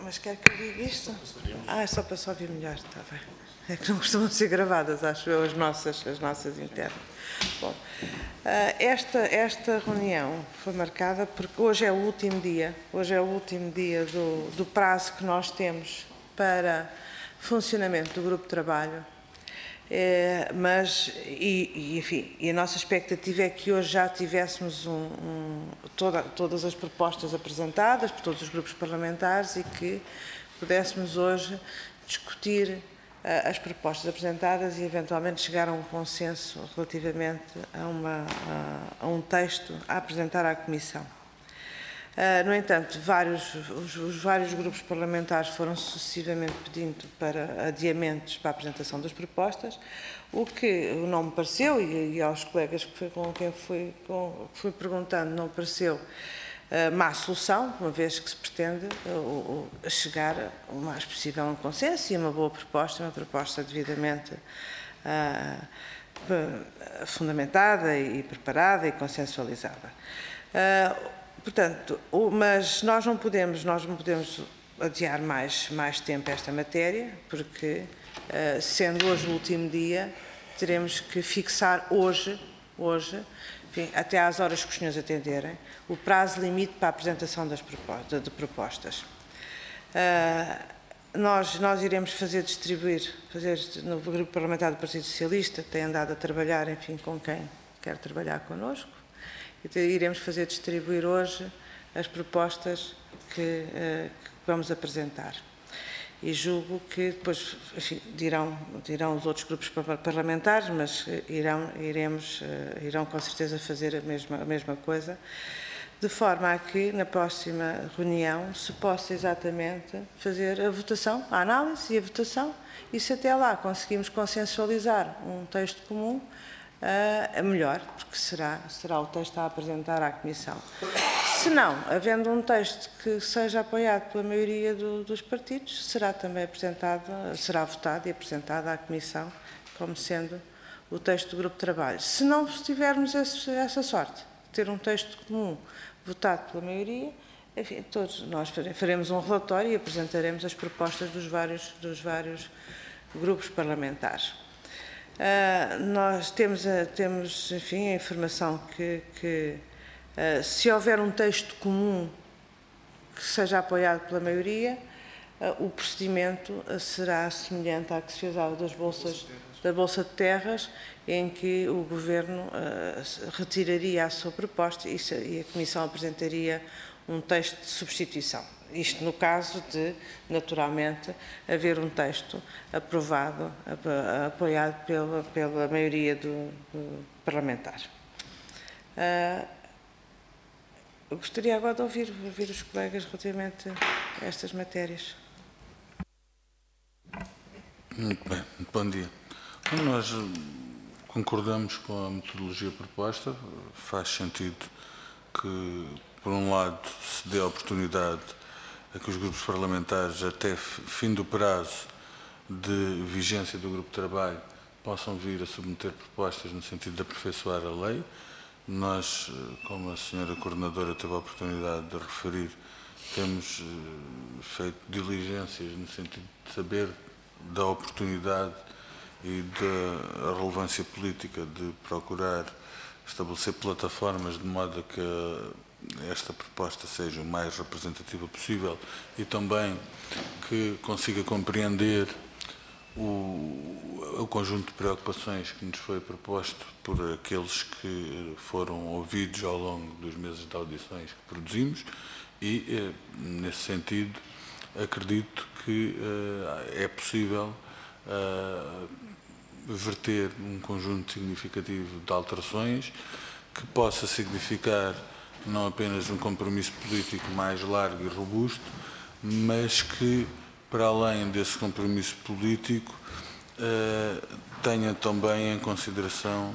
Mas quer que eu diga isto? É só para só ouvir melhor, está bem. É que não costumam ser gravadas, acho eu, as nossas internas. Bom, esta reunião foi marcada porque hoje é o último dia, do prazo que nós temos para funcionamento do grupo de trabalho. Enfim, a nossa expectativa é que hoje já tivéssemos todas as propostas apresentadas por todos os grupos parlamentares e que pudéssemos hoje discutir as propostas apresentadas e eventualmente chegar a um consenso relativamente a um texto a apresentar à Comissão. No entanto, os vários grupos parlamentares foram sucessivamente pedindo para adiamentos para a apresentação das propostas, o que não me pareceu, e aos colegas com quem fui perguntando, não pareceu má solução, uma vez que se pretende chegar o mais possível a um consenso e a uma boa proposta, uma proposta devidamente fundamentada e preparada e consensualizada. Portanto, mas nós não podemos adiar mais tempo esta matéria, porque, sendo hoje o último dia, teremos que fixar hoje, enfim, até às horas que os senhores atenderem, o prazo limite para a apresentação de propostas. Nós iremos distribuir no Grupo Parlamentar do Partido Socialista, tem andado a trabalhar, enfim, com quem quer trabalhar connosco, iremos distribuir hoje as propostas que vamos apresentar. E julgo que depois, enfim, dirão os outros grupos parlamentares, mas irão com certeza fazer a mesma coisa, de forma a que na próxima reunião se possa exatamente fazer a votação, a análise e a votação, e se até lá conseguimos consensualizar um texto comum, melhor, porque será o texto a apresentar à Comissão. Se não, havendo um texto que seja apoiado pela maioria dos partidos, será também votado e apresentado à Comissão, como sendo o texto do Grupo de Trabalho. Se não tivermos essa sorte, de ter um texto comum votado pela maioria, enfim, todos nós faremos um relatório e apresentaremos as propostas dos vários grupos parlamentares. Nós temos, enfim, a informação que se houver um texto comum que seja apoiado pela maioria, o procedimento será semelhante à que se usava da Bolsa de Terras, em que o Governo retiraria a sua proposta e a Comissão apresentaria um texto de substituição. Isto no caso de, naturalmente, haver um texto aprovado, apoiado pela maioria do parlamentar. Eu gostaria agora de ouvir os colegas relativamente a estas matérias. Muito bem, bom dia. Nós concordamos com a metodologia proposta. Faz sentido que, por um lado, se dê a oportunidade a que os grupos parlamentares, até fim do prazo de vigência do grupo de trabalho, possam vir a submeter propostas no sentido de aperfeiçoar a lei. Nós, como a senhora coordenadora teve a oportunidade de referir, temos feito diligências no sentido de saber da oportunidade e da relevância política de procurar estabelecer plataformas de modo a que esta proposta seja o mais representativa possível e também que consiga compreender o conjunto de preocupações que nos foi proposto por aqueles que foram ouvidos ao longo dos meses de audições que produzimos e, nesse sentido, acredito que é possível verter um conjunto significativo de alterações que possa significar não apenas um compromisso político mais largo e robusto, mas que, para além desse compromisso político, tenha também em consideração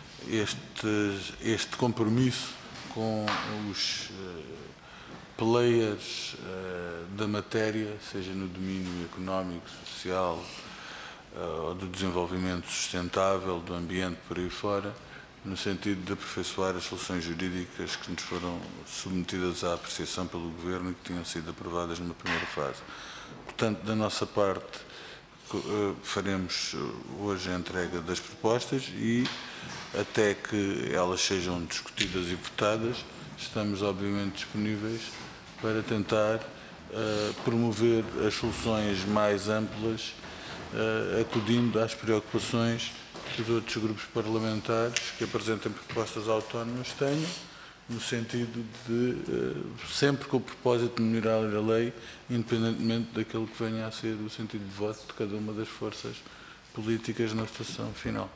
este compromisso com os players da matéria, seja no domínio económico, social, do desenvolvimento sustentável, do ambiente por aí fora, no sentido de aperfeiçoar as soluções jurídicas que nos foram submetidas à apreciação pelo Governo e que tinham sido aprovadas numa primeira fase. Portanto, da nossa parte, faremos hoje a entrega das propostas e, até que elas sejam discutidas e votadas, estamos obviamente disponíveis para tentar promover as soluções mais amplas, acudindo às preocupações que os outros grupos parlamentares que apresentem propostas autónomas tenham, no sentido de, sempre com o propósito de melhorar a lei, independentemente daquilo que venha a ser o sentido de voto de cada uma das forças políticas na votação final.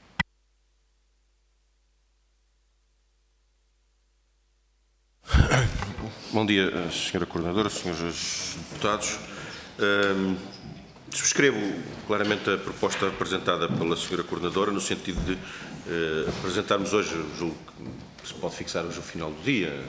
Bom dia, Sra. Coordenadora, Srs. Deputados. Subscrevo claramente a proposta apresentada pela Sra. Coordenadora, no sentido de apresentarmos hoje, julgo que se pode fixar hoje o final do dia,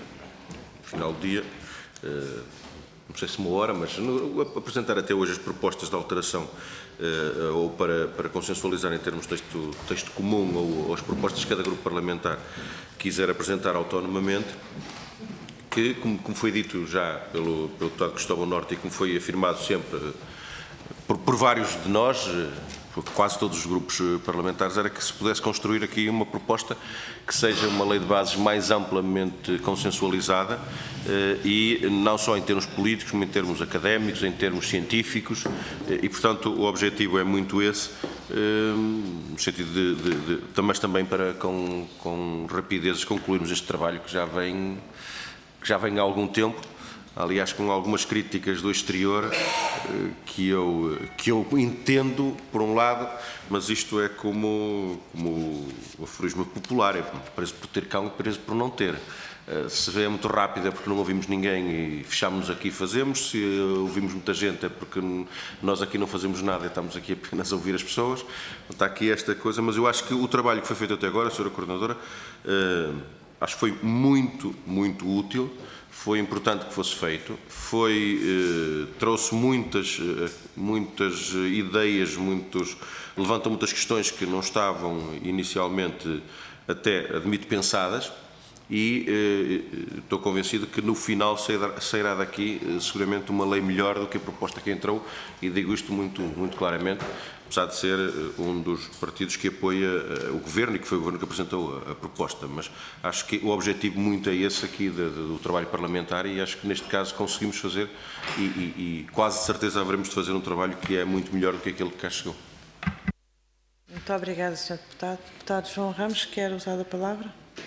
não sei se uma hora, mas apresentar até hoje as propostas de alteração ou para consensualizar em termos de texto comum ou as propostas que cada grupo parlamentar quiser apresentar autonomamente, que, como foi dito já pelo deputado Cristóvão Norte e como foi afirmado sempre por vários de nós, por quase todos os grupos parlamentares, era que se pudesse construir aqui uma proposta que seja uma lei de bases mais amplamente consensualizada e não só em termos políticos, como em termos académicos, em termos científicos e, portanto, o objetivo é muito esse, no sentido mas também para com rapidez concluirmos este trabalho que já vem há algum tempo, aliás com algumas críticas do exterior que eu entendo por um lado, mas isto é como o aforismo popular, é preso por ter cão e preso por não ter. Se vê muito rápido é porque não ouvimos ninguém e fechámos-nos aqui e fazemos, se ouvimos muita gente é porque nós aqui não fazemos nada e estamos aqui apenas a ouvir as pessoas. Está aqui esta coisa, mas eu acho que o trabalho que foi feito até agora, Sra. Coordenadora, acho que foi muito, muito útil, foi importante que fosse feito, trouxe muitas ideias, levanta muitas questões que não estavam inicialmente, até admito, pensadas, e estou convencido que no final sairá daqui seguramente uma lei melhor do que a proposta que entrou, e digo isto muito, muito claramente, apesar de ser um dos partidos que apoia o Governo e que foi o Governo que apresentou a proposta, mas acho que o objetivo muito é esse aqui do trabalho parlamentar e acho que neste caso conseguimos fazer e quase certeza haveremos de fazer um trabalho que é muito melhor do que aquele que cá chegou. Muito obrigada, Sr. Deputado. Deputado João Ramos, quer usar a palavra?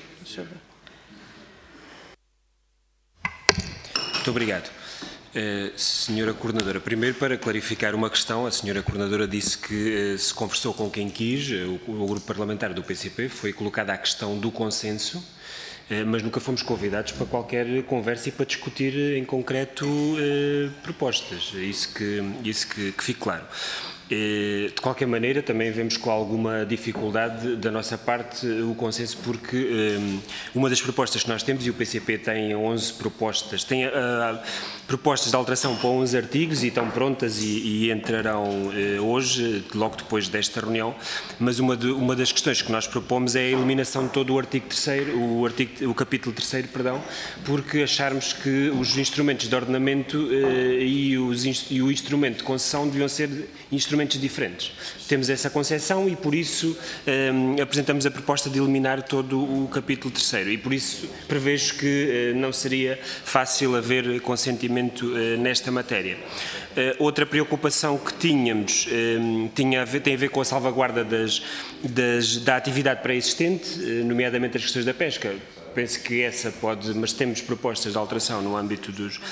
Muito obrigado. Senhora Coordenadora, primeiro para clarificar uma questão, a Senhora Coordenadora disse que se conversou com quem quis, o grupo parlamentar do PCP, foi colocada a questão do consenso, mas nunca fomos convidados para qualquer conversa e para discutir em concreto propostas, isso que fique claro. De qualquer maneira, também vemos com alguma dificuldade da nossa parte o consenso, porque uma das propostas que nós temos, e o PCP tem 11 propostas, tem propostas de alteração para 11 artigos e estão prontas e entrarão hoje, logo depois desta reunião, mas uma das questões que nós propomos é a eliminação de todo o artigo 3º, o capítulo 3º, perdão, porque acharmos que os instrumentos de ordenamento e o instrumento de concessão deviam ser instrumentos diferentes. Temos essa concepção e por isso apresentamos a proposta de eliminar todo o capítulo 3º e por isso prevejo que não seria fácil haver consentimento nesta matéria. Outra preocupação que tínhamos tem a ver com a salvaguarda da atividade pré-existente, nomeadamente as questões da pesca. Penso que essa pode, mas temos propostas de alteração no âmbito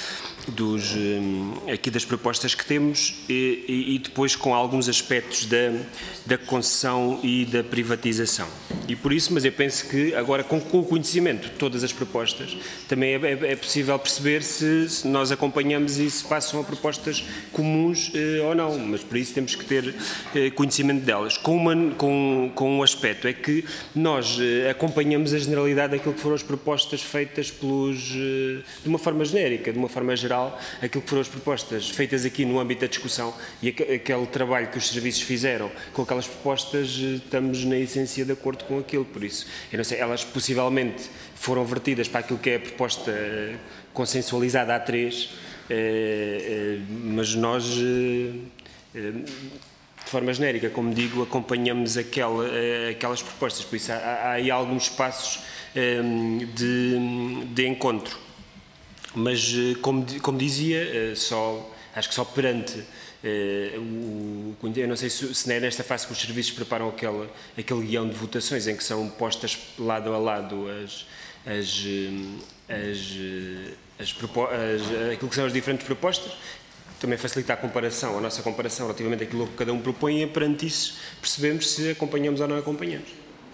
aqui das propostas que temos e depois com alguns aspectos da concessão e da privatização. E por isso, mas eu penso que agora com o conhecimento de todas as propostas, também é possível perceber se nós acompanhamos e se passam a propostas comuns ou não, mas por isso temos que ter conhecimento delas. Com um aspecto, é que nós acompanhamos a generalidade daquilo que foram as propostas feitas de uma forma genérica, de uma forma geral, geral, aquilo que foram as propostas feitas aqui no âmbito da discussão e aquele trabalho que os serviços fizeram com aquelas propostas, estamos na essência de acordo com aquilo. Por isso, eu não sei, elas possivelmente foram vertidas para aquilo que é a proposta consensualizada A3, mas nós, de forma genérica, como digo, acompanhamos aquelas propostas, por isso há aí alguns passos de encontro. Mas, como dizia, acho que só perante eu não sei se é nesta fase que os serviços preparam aquele guião de votações em que são postas lado a lado aquilo que são as diferentes propostas, também facilita a nossa comparação relativamente àquilo que cada um propõe, e perante isso percebemos se acompanhamos ou não acompanhamos.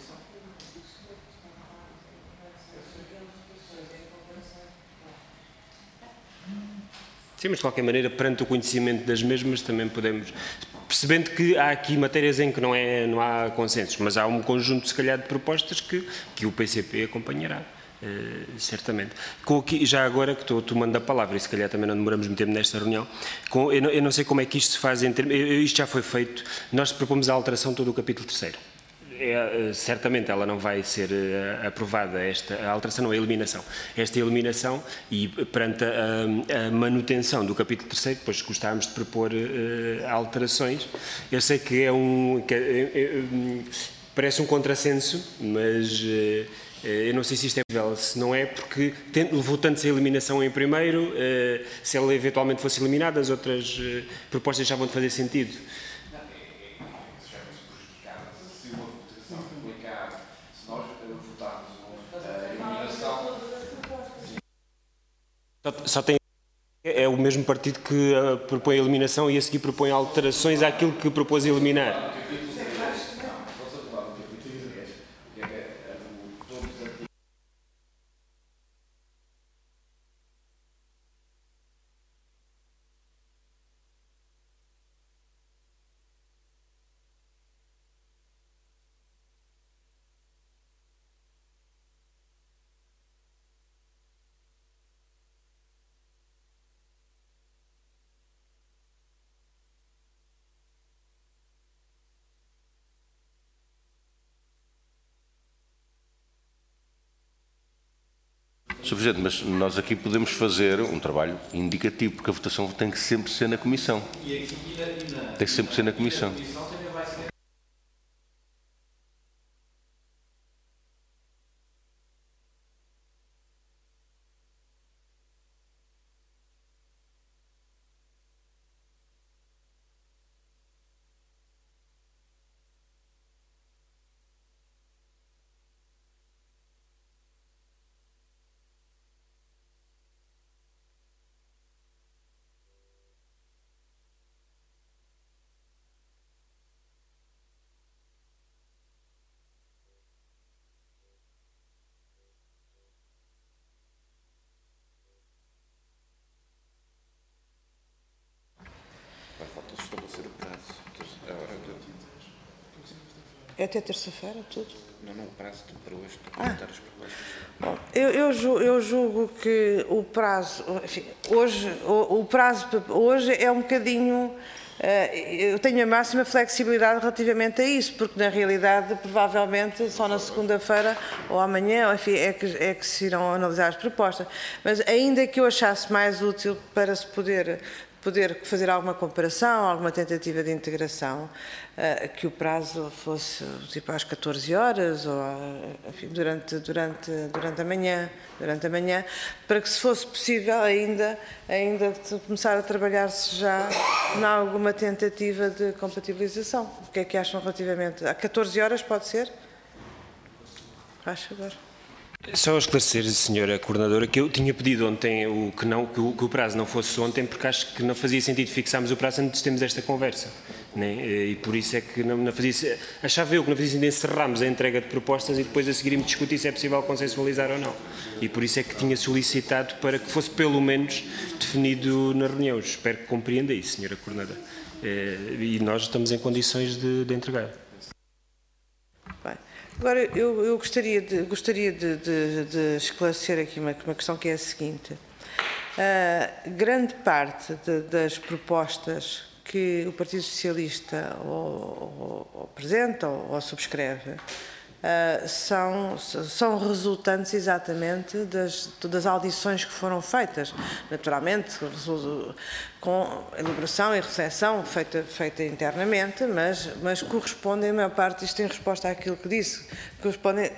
Sim, mas de qualquer maneira, perante o conhecimento das mesmas, também podemos, percebendo que há aqui matérias em que não há consensos, mas há um conjunto, se calhar, de propostas que o PCP acompanhará, certamente. Já agora que estou tomando a palavra, e se calhar também não demoramos muito tempo nesta reunião, eu não sei como é que isto se faz, isto já foi feito, nós propomos a alteração de todo o capítulo 3º. Certamente ela não vai ser aprovada, a alteração não é a eliminação. Esta eliminação, e perante a manutenção do capítulo 3º, depois gostávamos de propor alterações. Eu sei que parece um contrassenso, mas eu não sei se isto é possível. Se não é, porque levou tanto a eliminação em primeiro, se ela eventualmente fosse eliminada, as outras propostas já vão de fazer sentido. É o mesmo partido que propõe a eliminação e a seguir propõe alterações àquilo que propôs eliminar. Sr. Presidente, mas nós aqui podemos fazer um trabalho indicativo, porque a votação tem que sempre ser na Comissão. Tem que sempre ser na Comissão. Falta estabelecer o prazo. É até terça-feira, tudo? Não, o prazo para hoje, para comentar as propostas. Bom, eu julgo que o prazo, enfim, o prazo hoje é um bocadinho, eu tenho a máxima flexibilidade relativamente a isso, porque na realidade provavelmente só na segunda-feira ou amanhã, enfim, é que se irão analisar as propostas. Mas ainda que eu achasse mais útil para se poder fazer alguma comparação, alguma tentativa de integração, que o prazo fosse tipo às 14 horas ou enfim, durante a manhã, para que, se fosse possível, ainda começar a trabalhar-se já em alguma tentativa de compatibilização. O que é que acham relativamente? A 14 horas pode ser? Faz favor. Só esclarecer, Sra. Coordenadora, que eu tinha pedido ontem que o prazo não fosse ontem, porque acho que não fazia sentido fixarmos o prazo antes de termos esta conversa. Né? E por isso é que não fazia, achava eu que não fazia sentido encerrarmos a entrega de propostas e depois a seguirmos discutir se é possível consensualizar ou não. E por isso é que tinha solicitado para que fosse pelo menos definido na reunião. Espero que compreenda isso, Sra. Coordenadora. E nós estamos em condições de entregar. Bem. Agora, eu gostaria de esclarecer aqui uma questão, que é a seguinte. grande parte das propostas que o Partido Socialista ou apresenta ou subscreve são resultantes exatamente das audições que foram feitas, naturalmente com elaboração e recepção feita internamente, mas correspondem, a maior parte, isto em resposta àquilo que disse, correspondem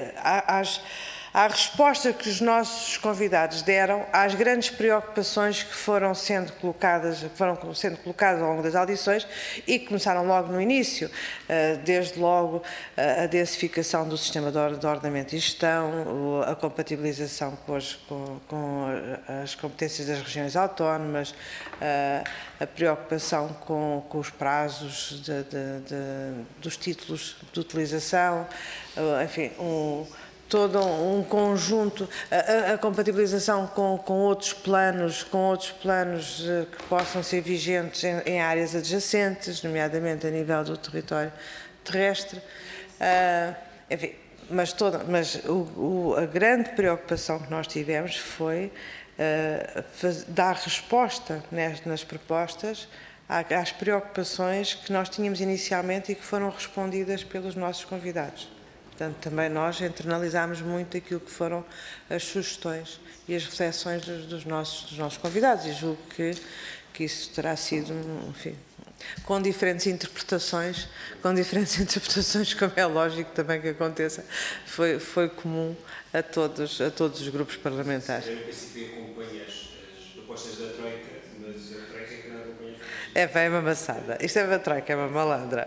à resposta que os nossos convidados deram às grandes preocupações que foram sendo colocadas ao longo das audições e que começaram logo no início, desde logo a densificação do sistema de ordenamento e gestão, a compatibilização com as competências das regiões autónomas, a preocupação com os prazos dos títulos de utilização, enfim, todo um conjunto, a compatibilização com outros planos que possam ser vigentes em áreas adjacentes, nomeadamente a nível do território terrestre. Enfim, mas a grande preocupação que nós tivemos foi dar resposta nas propostas às preocupações que nós tínhamos inicialmente e que foram respondidas pelos nossos convidados. Portanto, também nós internalizámos muito aquilo que foram as sugestões e as reflexões dos nossos convidados e julgo que isso terá sido, enfim, com diferentes interpretações, como é lógico também que aconteça, foi comum a todos os grupos parlamentares. O PCP acompanha as propostas da Troika, mas a Troika é que não acompanha as propostas. É bem uma maçada. Isto é uma Troika, é uma malandra.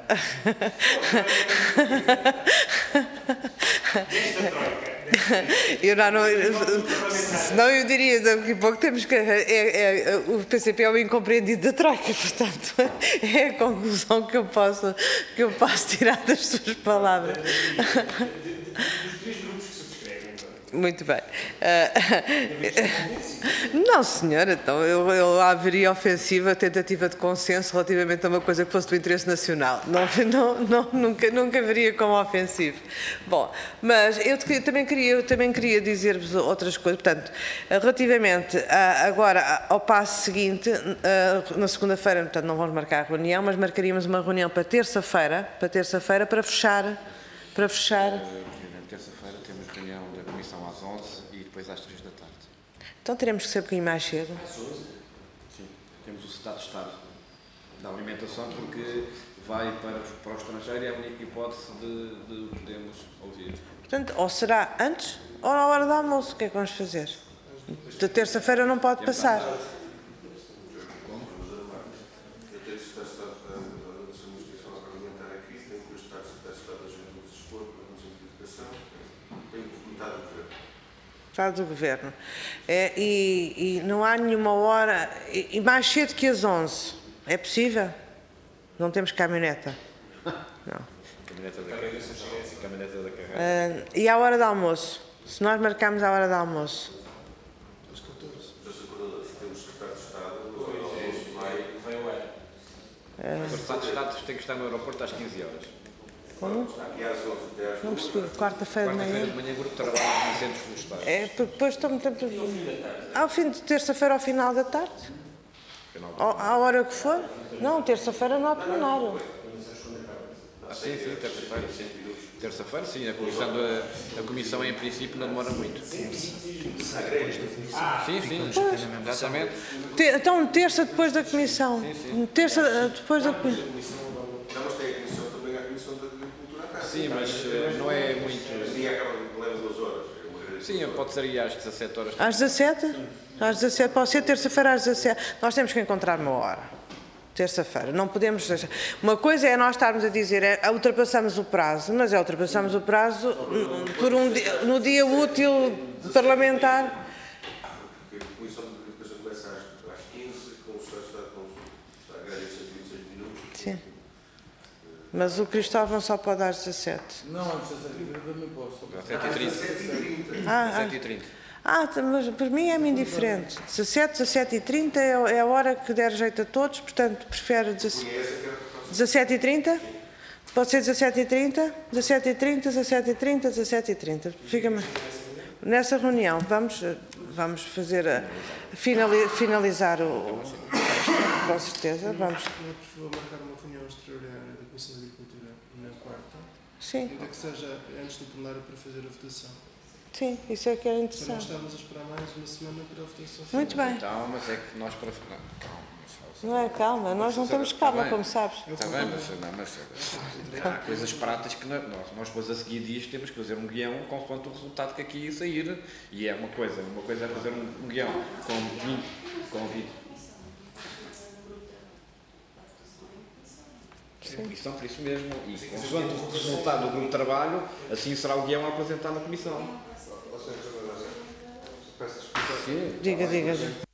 Senão eu diria, daqui a pouco temos que... o PCP é o incompreendido da Troika, portanto, é a conclusão que eu posso tirar das suas palavras. Dos três grupos que subscrevem. Muito bem. Não, senhora, então haveria ofensiva, tentativa de consenso relativamente a uma coisa que fosse do interesse nacional. Nunca haveria como ofensivo. Bom, mas eu também queria dizer-vos outras coisas. Portanto, relativamente agora ao passo seguinte, na segunda-feira, portanto, não vamos marcar a reunião, mas marcaríamos uma reunião para terça-feira para fechar. Terça-feira temos reunião da Comissão às 11 e depois às 3 da tarde. Então teremos que ser um bocadinho mais cedo. Às 11? Sim. Temos o Estado de Estado da alimentação porque vai para o estrangeiro e é a única hipótese de podermos ouvir. Portanto, ou será antes ou na hora do almoço. O que é que vamos fazer? De terça-feira não pode passar. Do Governo. E não há nenhuma hora... E mais cedo que as 11. É possível? Não temos caminhoneta? Não. Caminhoneta da carreira. E à hora do almoço? Se nós marcarmos à hora do almoço? Às 14. Temos secretário de Estado, O Secretário de Estado tem que estar no aeroporto às 15 horas. Como? Não percebi. Quarta-feira de manhã? Quarta-feira de manhã, grupo de trabalho em centros florestais. Depois estamos... Ao fim de terça-feira, ao final da tarde? À hora que for? Não, terça-feira não há plenário. Sim, terça-feira. Terça-feira, sim. A comissão, em princípio, não demora muito. Sim, exatamente. Então, terça depois da comissão. Terça depois da comissão. Mas tem a comissão também, a Comissão da Agricultura à tarde. Sim, mas não é muito... E acaba leva 2 horas. Sim, pode ser aí às 17 horas. Às 17? Às 17, pode ser terça-feira às 17. Nós temos que encontrar uma hora. Terça-feira. Não podemos deixar. Uma coisa é nós estarmos a dizer, ultrapassamos o prazo, mas ultrapassamos o prazo no dia útil parlamentar. Porque a Comissão de Agricultura começa às 15, com o Estado está a grande de 126 minutos. Sim. Mas o Cristóvão só pode às 17. Não, às 17h30 também posso. Às 7h30. Mas para mim é-me indiferente. 17h30 é a hora que der jeito a todos, portanto, prefere 17h30? Pode ser 17h30? 17h30, 17h30, 17h30. Fica-me... Nessa reunião, vamos fazer finalizar o... Com certeza, vamos. Por favor, marcar uma reunião extraordinária da Comissão de Agricultura na quarta, Sim, ainda que seja antes do plenário para fazer a votação. sim, isso é que era Para não interessante. estarmos a esperar mais uma semana para a votação. Muito bem. Então, mas é que nós para... Não é calma, nós não temos calma, como sabes. Está bem, mas há coisas práticas que nós depois a seguir disto temos que fazer um guião consoante o resultado que aqui sair. E é uma coisa é fazer um guião com 20. Isso por isso mesmo. E consoante o resultado do grupo de trabalho, assim será o guião a apresentar na comissão. Diga.